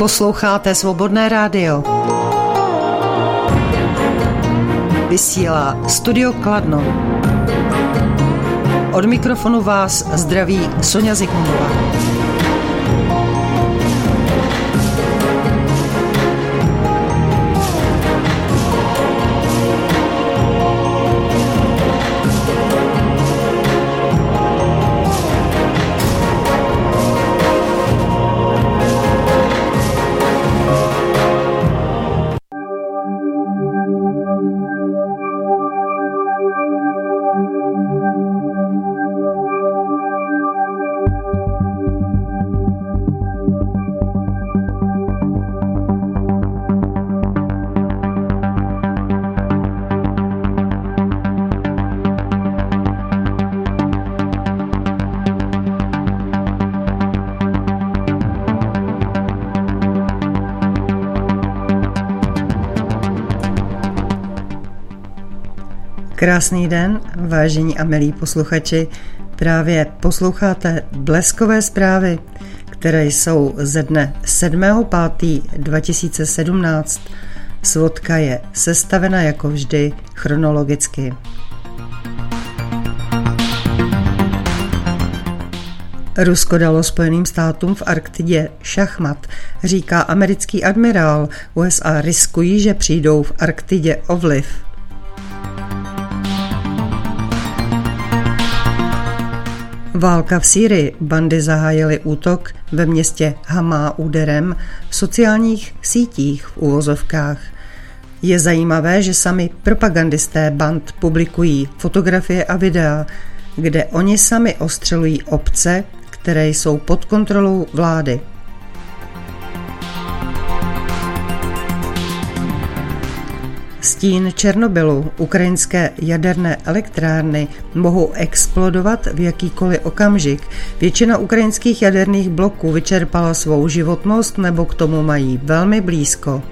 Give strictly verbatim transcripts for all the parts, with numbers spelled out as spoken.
Posloucháte Svobodné rádio. Vysílá Studio Kladno. Od mikrofonu vás zdraví Sonja Zikmundová. Krásný den, vážení a milí posluchači. Právě posloucháte Bleskové zprávy, které jsou ze dne sedmého pátého dva tisíce sedmnáct. Svodka je sestavena jako vždy chronologicky. Rusko dalo Spojeným státům v Arktidě šachmat, říká americký admirál. U S A riskují, že přijdou v Arktidě o vliv. Válka v Sýrii. Bandy zahájily útok ve městě Hamá úderem v sociálních sítích v uvozovkách. Je zajímavé, že sami propagandisté band publikují fotografie a videa, kde oni sami ostřelují obce, které jsou pod kontrolou vlády. Stín Černobylu. Ukrajinské jaderné elektrárny mohou explodovat v jakýkoliv okamžik. Většina ukrajinských jaderných bloků vyčerpala svou životnost nebo k tomu mají velmi blízko.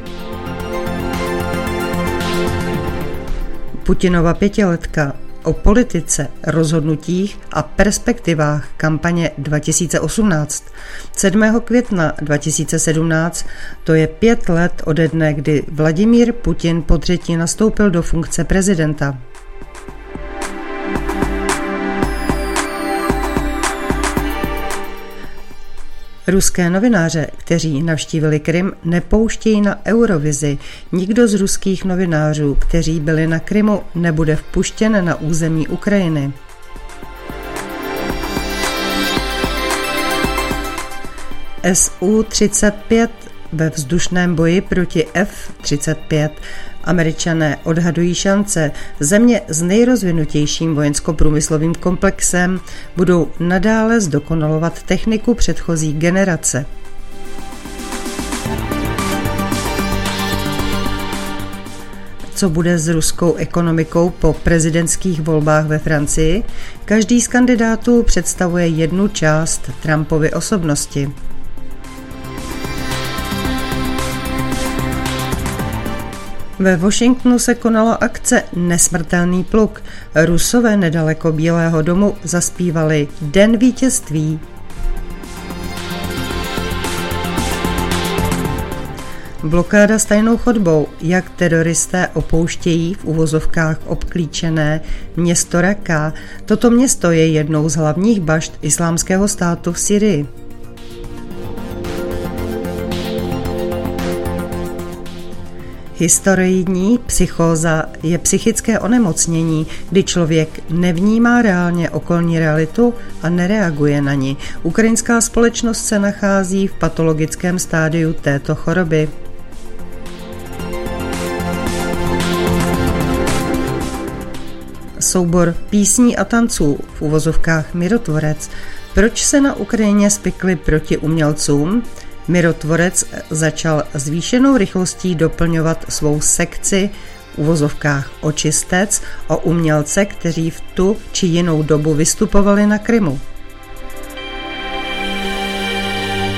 Putinova pětiletka o politice, rozhodnutích a perspektivách kampaně dva tisíce osmnáct. sedmého května dva tisíce sedmnáct, to je pět let ode dne, kdy Vladimír Putin potřetí nastoupil do funkce prezidenta. Ruské novináře, kteří navštívili Krym, nepouštějí na Eurovizi. Nikdo z ruských novinářů, kteří byli na Krymu, nebude vpuštěn na území Ukrajiny. S U třicet pět ve vzdušném boji proti F třicet pět. Američané odhadují šance. Země s nejrozvinutějším vojensko-průmyslovým komplexem budou nadále zdokonalovat techniku předchozí generace. Co bude s ruskou ekonomikou po prezidentských volbách ve Francii? Každý z kandidátů představuje jednu část Trumpovy osobnosti. Ve Washingtonu se konala akce Nesmrtelný pluk. Rusové nedaleko Bílého domu zaspívali Den vítězství. Blokáda s tajnou chodbou, jak teroristé opouštějí v uvozovkách obklíčené město Raqqa. Toto město je jednou z hlavních bašt Islámského státu v Sýrii. Hysteroidní psychóza je psychické onemocnění, kdy člověk nevnímá reálně okolní realitu a nereaguje na ni. Ukrajinská společnost se nachází v patologickém stádiu této choroby. Soubor písní a tanců, v uvozovkách Mirotvorec. Proč se na Ukrajině spikli proti umělcům? Mirotvorec začal zvýšenou rychlostí doplňovat svou sekci v uvozovkách očistec o umělce, kteří v tu či jinou dobu vystupovali na Krymu.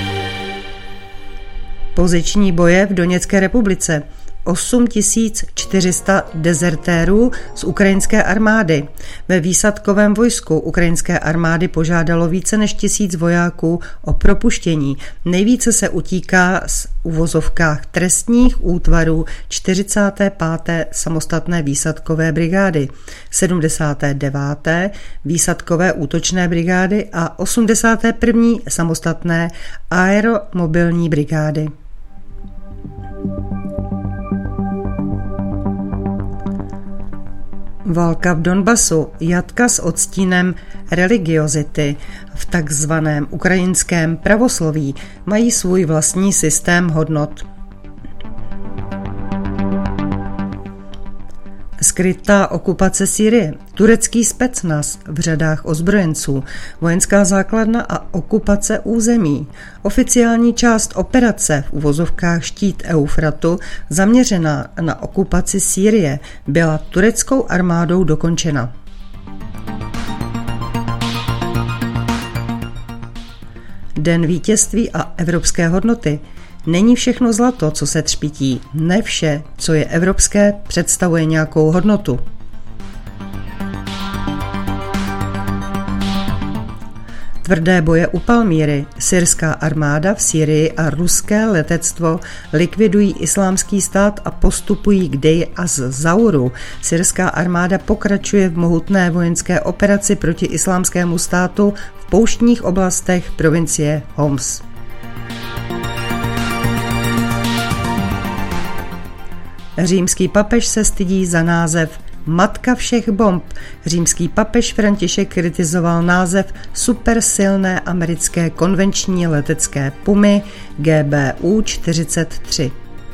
Poziční boje v Doněcké republice. osm tisíc čtyři čtyři sta dezertérů z ukrajinské armády. Ve výsadkovém vojsku ukrajinské armády požádalo více než tisíc vojáků o propuštění. Nejvíce se utíká z uvozovkách trestních útvarů čtyřicáté páté samostatné výsadkové brigády, sedmdesáté deváté výsadkové útočné brigády a osmdesáté první samostatné aeromobilní brigády. Válka v Donbasu, jatka s odstínem religiozity. V takzvaném ukrajinském pravosloví mají svůj vlastní systém hodnot. Skrytá okupace Sýrie, turecký specnaz v řadách ozbrojenců, vojenská základna a okupace území. Oficiální část operace v uvozovkách Štít Eufratu, zaměřená na okupaci Sýrie, byla tureckou armádou dokončena. Den vítězství a evropské hodnoty. Není všechno zlato, co se třpytí. Ne vše, co je evropské, představuje nějakou hodnotu. Tvrdé boje u Palmíry, syrská armáda v Sýrii a ruské letectvo likvidují islámský stát a postupují k Dej az-Zauru. Syrská armáda pokračuje v mohutné vojenské operaci proti islámskému státu v pouštních oblastech provincie Homs. Římský papež se stydí za název Matka všech bomb. Římský papež František kritizoval název supersilné americké konvenční letecké pumy G B U čtyřicet tři.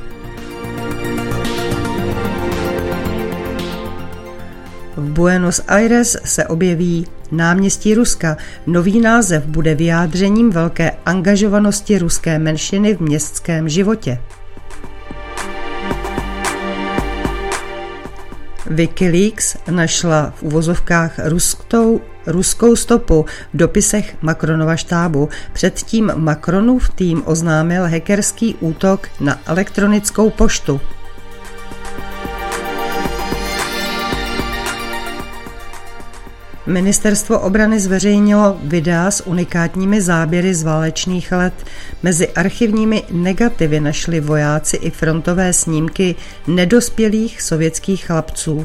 V Buenos Aires se objeví náměstí Ruska. Nový název bude vyjádřením velké angažovanosti ruské menšiny v městském životě. Wikileaks našla v uvozovkách ruskou, ruskou stopu v dopisech Macronova štábu. Předtím Macronův tým oznámil hackerský útok na elektronickou poštu. Ministerstvo obrany zveřejnilo videa s unikátními záběry z válečných let. Mezi archivními negativy našli vojáci i frontové snímky nedospělých sovětských chlapců.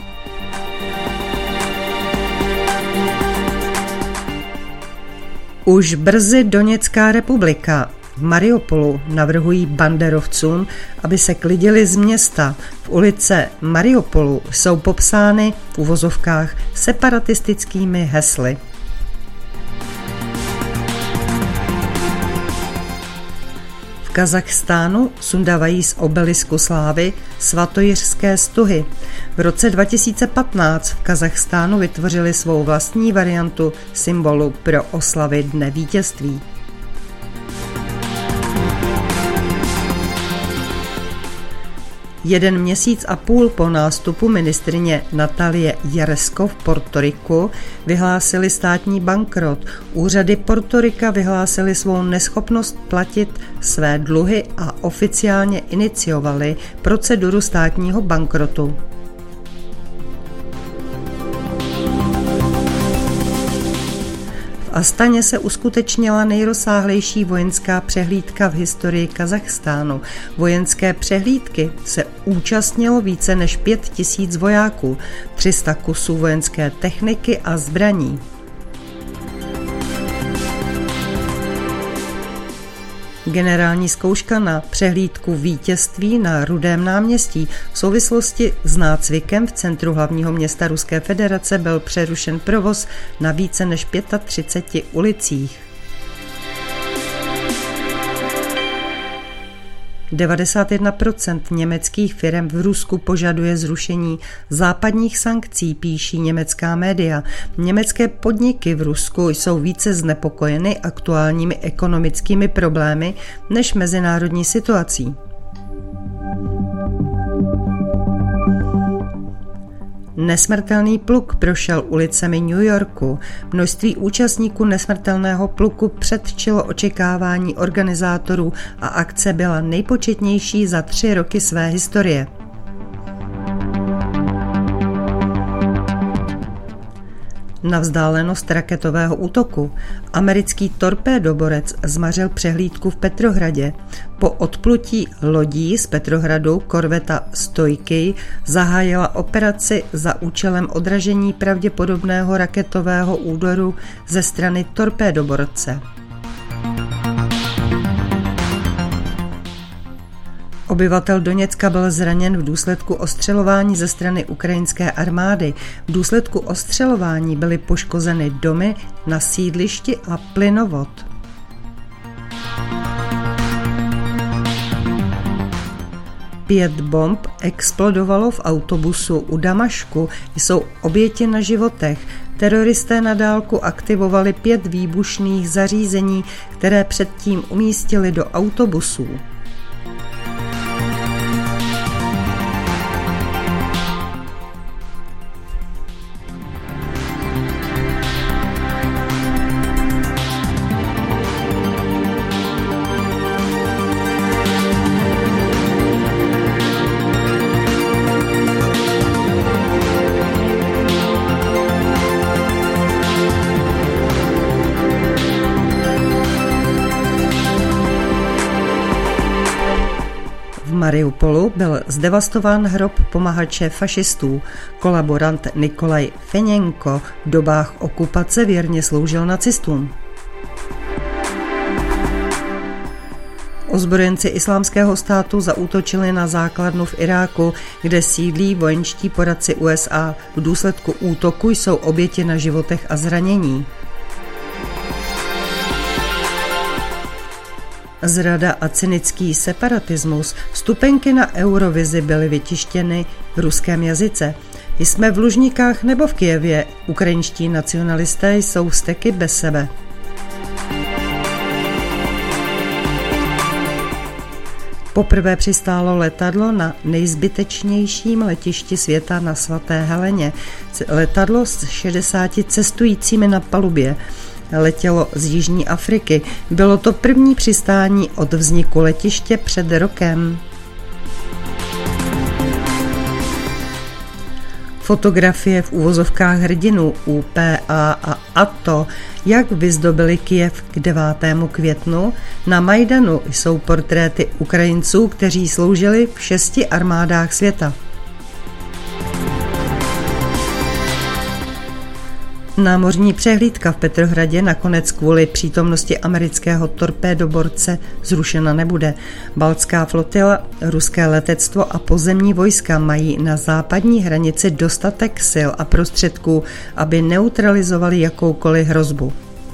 Už brzy Doněcká republika. V Mariupolu navrhují banderovcům, aby se klidili z města. V ulice Mariupolu jsou popsány v uvozovkách separatistickými hesly. V Kazachstánu sundavají z obelisku slávy svatojiřské stuhy. V roce dva tisíce patnáct v Kazachstánu vytvořili svou vlastní variantu symbolu pro oslavy Dne vítězství. Jeden měsíc a půl po nástupu ministryně Natalie Jaresko v Portoriku vyhlásili státní bankrot. Úřady Portorika vyhlásily svou neschopnost platit své dluhy a oficiálně iniciovali proceduru státního bankrotu. V Astaně se uskutečnila nejrozsáhlejší vojenská přehlídka v historii Kazachstánu. Vojenské přehlídky se účastnilo více než pět tisíc vojáků, tři sta kusů vojenské techniky a zbraní. Generální zkouška na přehlídku vítězství na Rudém náměstí v souvislosti s nácvikem v centru hlavního města Ruské federace byl přerušen provoz na více než třiceti pěti ulicích. devadesát jedna procent německých firem v Rusku požaduje zrušení západních sankcí, píší německá média. Německé podniky v Rusku jsou více znepokojeny aktuálními ekonomickými problémy než mezinárodní situací. Nesmrtelný pluk prošel ulicemi New Yorku. Množství účastníků nesmrtelného pluku předčilo očekávání organizátorů a akce byla nejpočetnější za tři roky své historie. na vzdálenost raketového útoku. Americký torpédoborec zmařil přehlídku v Petrohradě. Po odplutí lodí z Petrohradu korveta Stojky zahájila operaci za účelem odražení pravděpodobného raketového úderu ze strany torpédoborce. Obyvatel Doněcka byl zraněn v důsledku ostřelování ze strany ukrajinské armády. V důsledku ostřelování byly poškozeny domy na sídlišti a plynovod. Pět bomb explodovalo v autobusu u Damašku, jsou oběti na životech. Teroristé na dálku aktivovali pět výbušných zařízení, které předtím umístili do autobusů. V Mariupolu byl zdevastován hrob pomahače fašistů. Kolaborant Nikolaj Feněnko v dobách okupace věrně sloužil nacistům. Ozbrojenci Islámského státu zaútočili na základnu v Iráku, kde sídlí vojenští poradci U S A. V důsledku útoku jsou oběti na životech a zranění. Zrada a cynický separatismus, vstupenky na Eurovizi byly vytištěny v ruském jazyce. Jsme v Lužnikách nebo v Kyjevě, ukrajinští nacionalisté jsou vzteky bez sebe. Poprvé přistálo letadlo na nejzbytečnějším letišti světa na Svaté Heleně. Letadlo s šedesáti cestujícími na palubě. Letělo z Jižní Afriky. Bylo to první přistání od vzniku letiště před rokem. Fotografie v uvozovkách hrdinů U P A a A T O, jak vyzdobili Kyjev k devátému květnu. Na Majdanu jsou portréty Ukrajinců, kteří sloužili v šesti armádách světa. Námořní přehlídka v Petrohradě nakonec kvůli přítomnosti amerického torpédoborce zrušena nebude. Baltská flotila, ruské letectvo a pozemní vojska mají na západní hranici dostatek sil a prostředků, aby neutralizovali jakoukoliv hrozbu.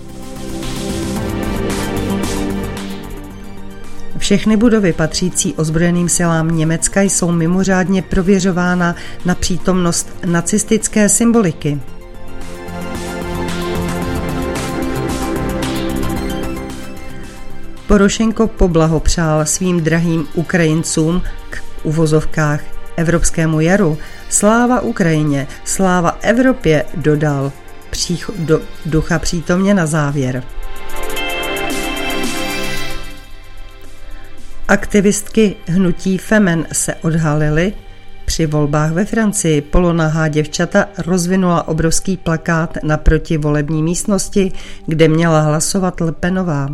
Všechny budovy patřící ozbrojeným silám Německa jsou mimořádně prověřována na přítomnost nacistické symboliky. Porošenko poblahopřál svým drahým Ukrajincům k uvozovkách evropskému jaru. Sláva Ukrajině, sláva Evropě, dodal přích, do, ducha přítomně na závěr. Aktivistky hnutí Femen se odhalily. Při volbách ve Francii polonahá děvčata rozvinula obrovský plakát naproti volební místnosti, kde měla hlasovat Le Penová.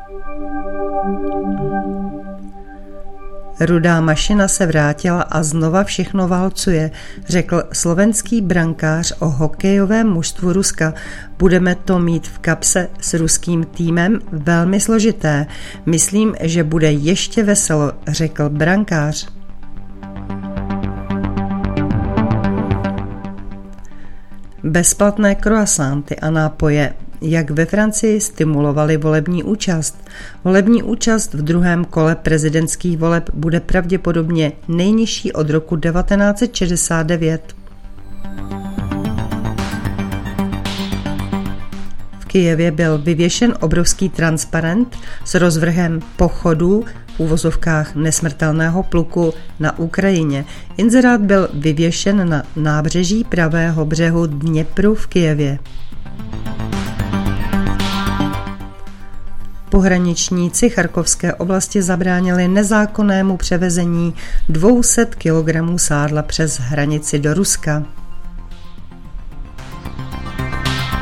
Rudá mašina se vrátila a znova všechno válcuje, řekl slovenský brankář o hokejovém mužstvu Ruska. Budeme to mít v kapse s ruským týmem velmi složité. Myslím, že bude ještě veselo, řekl brankář. Bezplatné croissanty a nápoje, jak ve Francii stimulovali volební účast. Volební účast v druhém kole prezidentských voleb bude pravděpodobně nejnižší od roku devatenáct set šedesát devět. V Kyjevě byl vyvěšen obrovský transparent s rozvrhem pochodů v uvozovkách nesmrtelného pluku na Ukrajině. Inzerát byl vyvěšen na nábřeží pravého břehu Dněpru v Kyjevě. Pohraničníci Charkovské oblasti zabránili nezákonnému převezení dvě stě kilogramů sádla přes hranici do Ruska.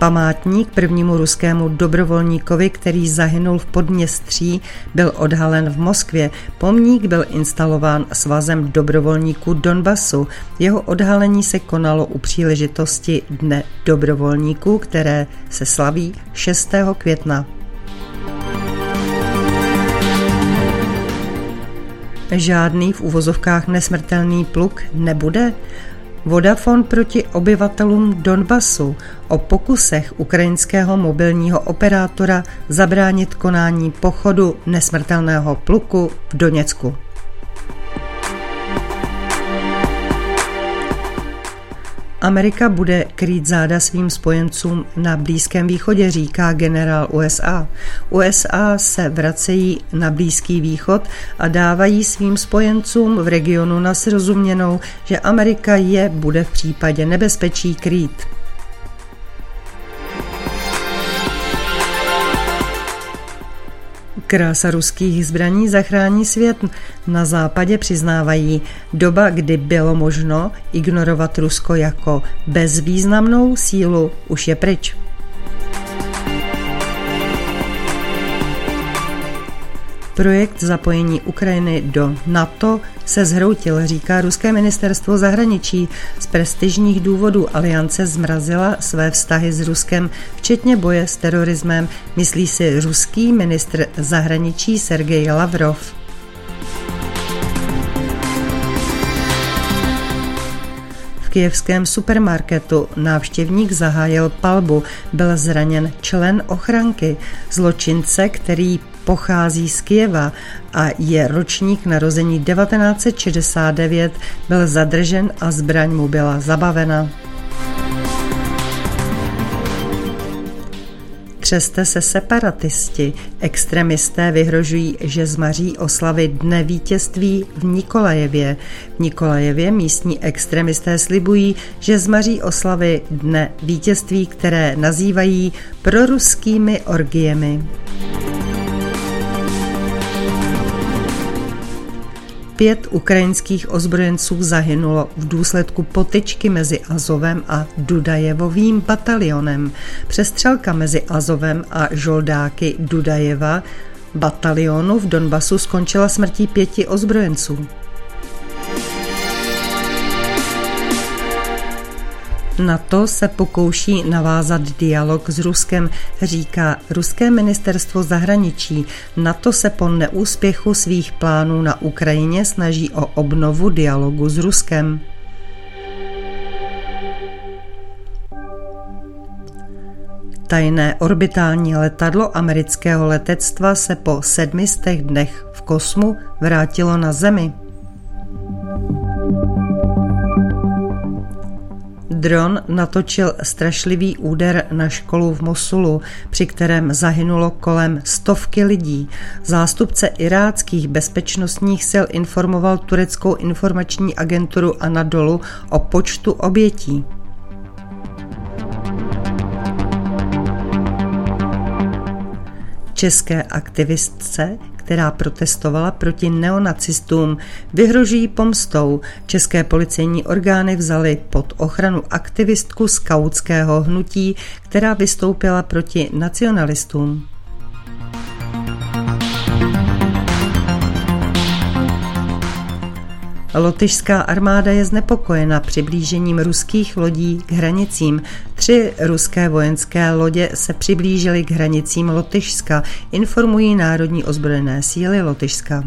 Památník prvnímu ruskému dobrovolníkovi, který zahynul v Podněstří, byl odhalen v Moskvě. Pomník byl instalován Svazem dobrovolníků Donbasu. Jeho odhalení se konalo u příležitosti Dne dobrovolníků, které se slaví šestého května. Žádný v uvozovkách nesmrtelný pluk nebude? Vodafone proti obyvatelům Donbasu o pokusech ukrajinského mobilního operátora zabránit konání pochodu nesmrtelného pluku v Doněcku. Amerika bude krýt záda svým spojencům na Blízkém východě, říká generál U S A. U S A se vracejí na Blízký východ a dávají svým spojencům v regionu na srozuměnou, že Amerika je bude v případě nebezpečí krýt. Krása ruských zbraní zachrání svět. Na západě přiznávají, doba, kdy bylo možno ignorovat Rusko jako bezvýznamnou sílu, už je pryč. Projekt zapojení Ukrajiny do NATO se zhroutil, říká ruské ministerstvo zahraničí. Z prestižních důvodů aliance zmrazila své vztahy s Ruskem, včetně boje s terorismem, myslí si ruský ministr zahraničí Sergej Lavrov. V kyjevském supermarketu návštěvník zahájil palbu, byl zraněn člen ochranky, zločince, který pochází z Kyjeva a je ročník narození devatenáct set šedesát devět, byl zadržen a zbraň mu byla zabavena. Třeste se separatisti. Extremisté vyhrožují, že zmaří oslavy Dne vítězství v Nikolajevě. V Nikolajevě místní extremisté slibují, že zmaří oslavy Dne vítězství, které nazývají proruskými orgiemi. Pět ukrajinských ozbrojenců zahynulo v důsledku potyčky mezi Azovem a Dudajevovým batalionem. Přestřelka mezi Azovem a žoldáky Dudajeva batalionu v Donbasu skončila smrtí pěti ozbrojenců. NATO se pokouší navázat dialog s Ruskem, říká ruské ministerstvo zahraničí. NATO se po neúspěchu svých plánů na Ukrajině snaží o obnovu dialogu s Ruskem. Tajné orbitální letadlo amerického letectva se po sedmistech dnech v kosmu vrátilo na Zemi. Dron natočil strašlivý úder na školu v Mosulu, při kterém zahynulo kolem stovky lidí. Zástupce iráckých bezpečnostních sil informoval tureckou informační agenturu Anadolu o počtu obětí. České aktivistce, která protestovala proti neonacistům, vyhrožují pomstou. České policejní orgány vzaly pod ochranu aktivistku skautského hnutí, která vystoupila proti nacionalistům. Lotyšská armáda je znepokojena přiblížením ruských lodí k hranicím. Tři ruské vojenské lodě se přiblížily k hranicím Lotyšska, informují národní ozbrojené síly Lotyšska.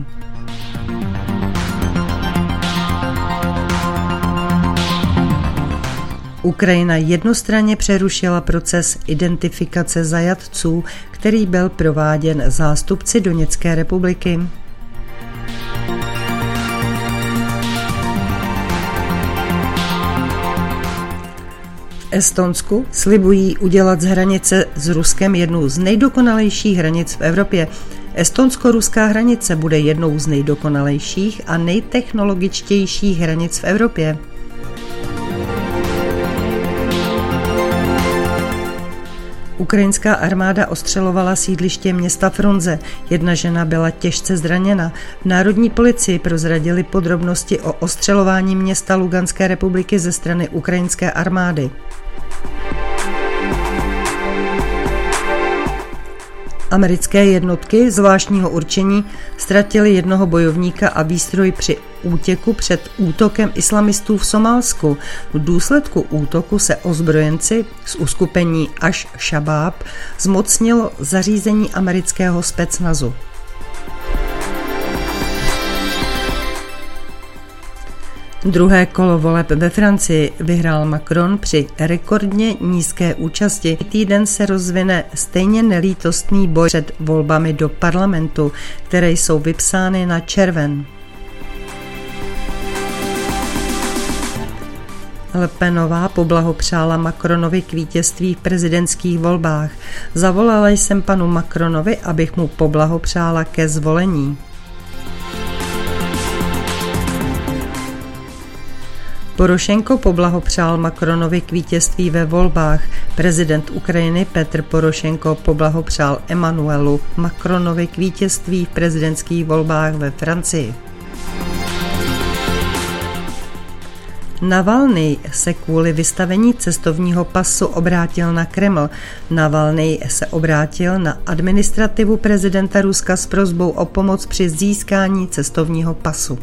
Ukrajina jednostranně přerušila proces identifikace zajatců, který byl prováděn zástupci Doněcké republiky. V Estonsku slibují udělat z hranice s Ruskem jednu z nejdokonalejších hranic v Evropě. Estonsko-ruská hranice bude jednou z nejdokonalejších a nejtechnologičtějších hranic v Evropě. Ukrajinská armáda ostřelovala sídliště města Frunze. Jedna žena byla těžce zraněna. V národní policii prozradili podrobnosti o ostřelování města Luganské republiky ze strany ukrajinské armády. Americké jednotky zvláštního určení ztratily jednoho bojovníka a výstroj při útěku před útokem islamistů v Somálsku. V důsledku útoku se ozbrojenci z uskupení Aš-Šabáb zmocnilo zařízení amerického specnazu. Druhé kolo voleb ve Francii vyhrál Macron při rekordně nízké účasti. Týden se rozvine stejně nelítostný boj před volbami do parlamentu, které jsou vypsány na červen. Le Penová poblahopřála Macronovi k vítězství v prezidentských volbách. Zavolala jsem panu Macronovi, abych mu poblahopřála ke zvolení. Porošenko poblahopřál Macronovi k vítězství ve volbách. Prezident Ukrajiny Petr Porošenko poblahopřál Emmanuelu Macronovi k vítězství v prezidentských volbách ve Francii. Navalnyj se kvůli vystavení cestovního pasu obrátil na Kreml. Navalnyj se obrátil na administrativu prezidenta Ruska s prosbou o pomoc při získání cestovního pasu.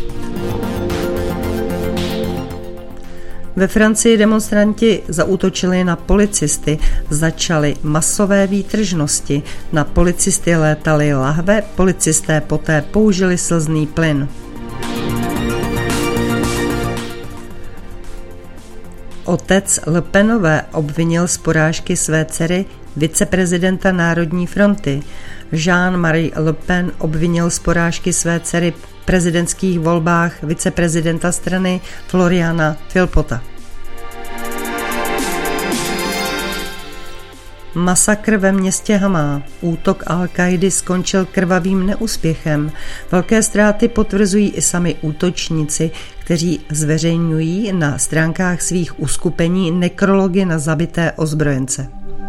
Ve Francii demonstranti zaútočili na policisty, začaly masové výtržnosti, na policisty létaly lahve, policisté poté použili slzný plyn. Otec Le Penové obvinil z porážky své dcery viceprezidenta Národní fronty. Jean-Marie Le Pen obvinil z porážky své dcery v prezidentských volbách viceprezidenta strany Floriana Philpotta. Masakr ve městě Hamá. Útok Al-Kaidy skončil krvavým neúspěchem. Velké ztráty potvrzují i sami útočníci, kteří zveřejňují na stránkách svých uskupení nekrology na zabité ozbrojence.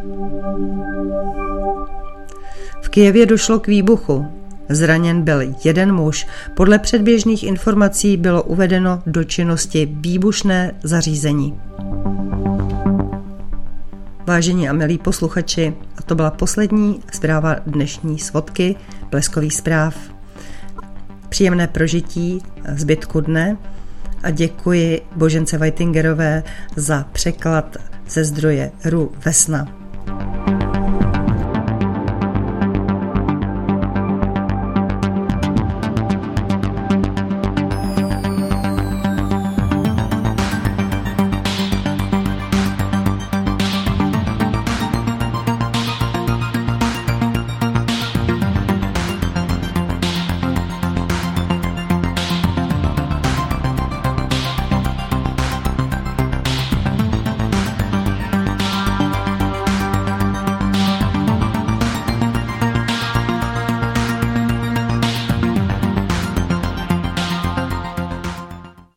V Kyjevě došlo k výbuchu. Zraněn byl jeden muž. Podle předběžných informací bylo uvedeno do činnosti výbušné zařízení. Vážení a milí posluchači, a to byla poslední zpráva dnešní svodky Bleskových zpráv. Příjemné prožití zbytku dne a děkuji Božence Weitingerové za překlad ze zdroje R U Vesna.